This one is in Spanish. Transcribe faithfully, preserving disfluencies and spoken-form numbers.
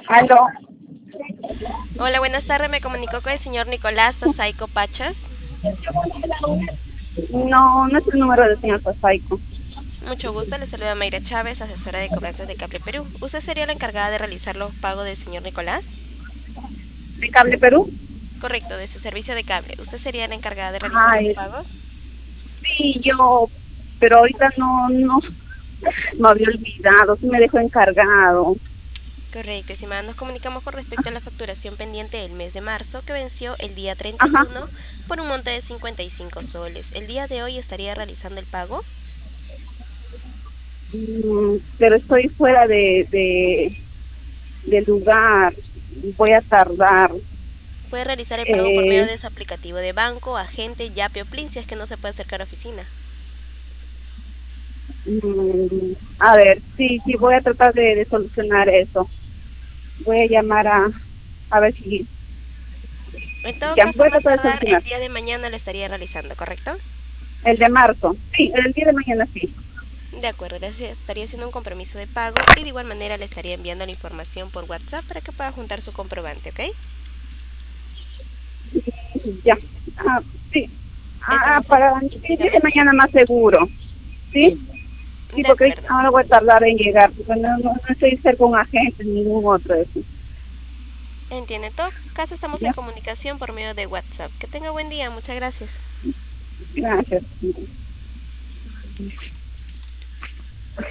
Aló. Hola, buenas tardes. Me comunicó con el señor Nicolás Tosaico Pachas. No, no es el número del señor Tosaico. Mucho gusto, le saluda Mayra Chávez, asesora de cobranzas de Cable Perú. ¿Usted sería la encargada de realizar los pagos del señor Nicolás? ¿De Cable Perú? Correcto, de su servicio de cable. ¿Usted sería la encargada de realizar los Ay, pagos? sí, yo, pero ahorita no, no, me había olvidado, sí me dejó encargado. Correcto, estimada. Nos comunicamos con respecto a la facturación pendiente del mes de marzo que venció el día treinta y Ajá. uno por un monte de cincuenta y cinco soles. ¿El día de hoy estaría realizando el pago? Mm, pero estoy fuera de, de, del lugar, voy a tardar. Puede realizar el pago por medio Eh, de su aplicativo de banco, agente, Yape o Plin si es que no se puede acercar a oficina. mm, a ver, sí, sí, voy a tratar de, de solucionar eso. Voy a llamar a, a ver si, En todo ya, caso, voy a a más tratar de tardar el solucionar. día de mañana lo estaría realizando, ¿correcto? El de marzo, sí, el día de mañana sí. De acuerdo, le hace- estaría haciendo un compromiso de pago y de igual manera le estaría enviando la información por WhatsApp para que pueda juntar su comprobante, ¿ok? Ya. Ah, sí. Ah, Estamos en... para el día de Dígame. mañana más seguro. ¿Sí? Sí, De porque acuerdo. ahora voy a tardar en llegar, porque no, no, no estoy cerca de un agente ni ningún otro de eso. Entiende. En todo caso, estamos en Ya. comunicación por medio de WhatsApp. Que tenga buen día. Muchas gracias. Gracias.